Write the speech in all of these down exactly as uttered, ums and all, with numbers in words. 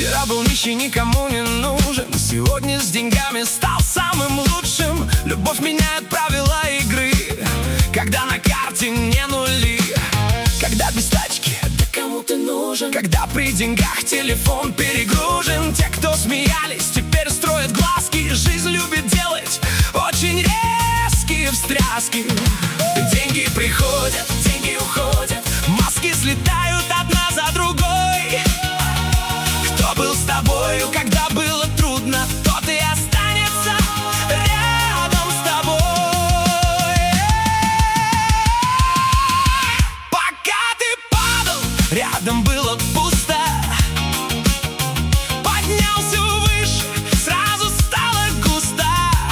Вчера был нищий, никому не нужен, сегодня с деньгами стал самым лучшим. Любовь меняет правила игры, когда на карте не нули. Когда без тачки, да кому ты нужен? Когда при деньгах телефон перегружен. Те, кто смеялись, теперь строят глазки. Жизнь любит делать очень резкие встряски. Деньги приходят, деньги уходят, маски слетают одна за другой. Кто был с тобою, когда было трудно, тот и останется рядом с тобой. Пока ты падал, рядом было пусто. Поднялся выше, сразу стало густо.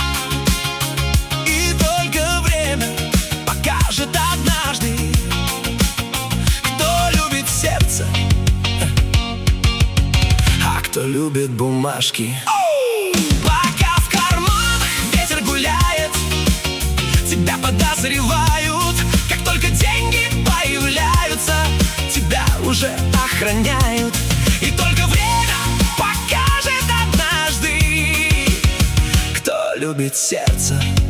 И только время покажет однажды, кто любит сердце, а кто любит бумажки. Пока в карманах ветер гуляет, тебя подозревают. Как только деньги появляются, тебя уже охраняют. И только время покажет однажды, кто любит сердце,